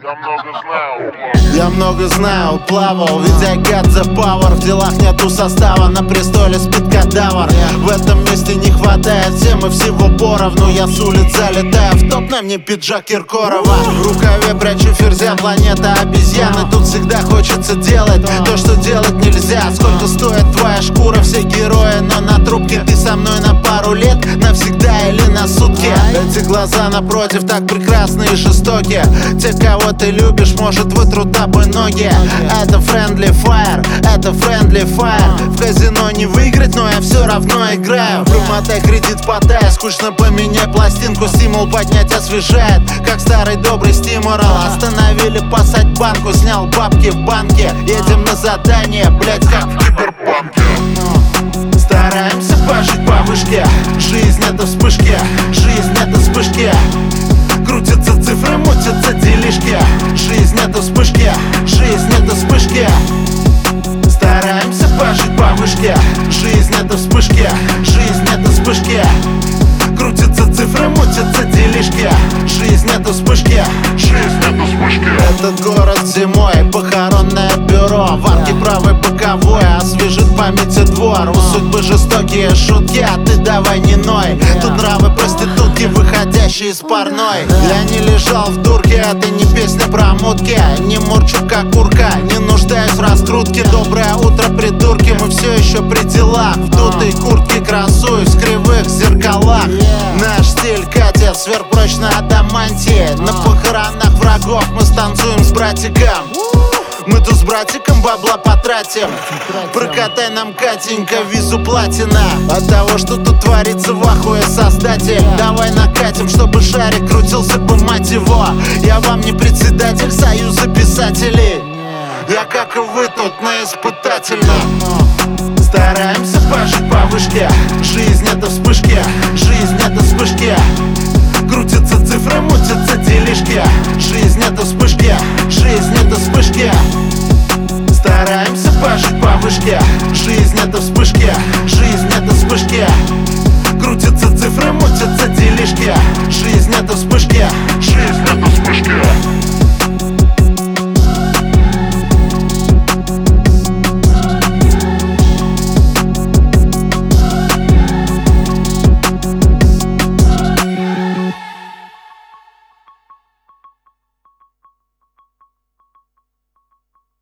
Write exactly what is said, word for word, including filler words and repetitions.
Я много знаю, Я много знаю, плавал, ведь I got the power. В делах нету состава, на престоле спит кадавр. В этом месте не хватает всем и всего поровну. Я с улиц залетаю в топ, на мне пиджак Киркорова. В рукаве прячу ферзя, планета обезьяны. Тут всегда хочется делать то, что делать нельзя. Сколько стоит твоя шкура, все герои, но на трубке. Ты со мной на пару лет, навсегда или на сутки. Эти глаза напротив так прекрасны и жестоки. Те, кого ты любишь, может вытрут тобой ноги. Это friendly fire, это friendly fire. В казино не выиграть, но я все равно играю. Промотай кредит, подай, скучно поменяй пластинку. Стимул поднять освежает, как старый добрый стимурал. Остановили пасать банку, снял бабки в банке. Едем на задание, блять, как в киберпанке. Стараемся пожить по вышке. Жизнь это вспышки, жизнь это вспышки. Крутятся цифры, мутятся делишки. Жизнь это вспышки, жизнь это вспышки. Стараемся пожить по вышке. Жизнь это вспышки, жизнь это вспышки. Крутятся цифры, мутятся делишки. Жизнь это вспышки, жизнь это вспышки. Этот город зимой, похоронное бюро. В арке правой боковой освежит памяти двор. У судьбы жестокие шутки, а ты давай не ной. Тут нравы проститутки, выходящие из парной. Я не лежал в дурке, это не песня про мутки. Не мурчу как курка, не нуждаюсь в раскрутке. Доброе утро, придурки, мы все еще при делах. В дутой куртке красуюсь в кривых зеркалах. Наш стиль катит сверхпрочно адамантии. На похоронах врагов мы станцуем с братиком. Мы тут с братиком бабла потратим. Прокатай нам, Катенька, визу платина. От того, что тут творится, в ахуе создатель. Давай накатим, чтобы шарик крутился бы, мать его. Я вам не председатель союза писателей. Я, как и вы, тут на испытательном. Стараемся пожить по вышке. Жизнь это вспышки, жизнь это вспышки. Крутятся цифры, мутятся делишки. Жизнь это вспышки, жизнь это вспышки. Стараемся пожить по вышке. Жизнь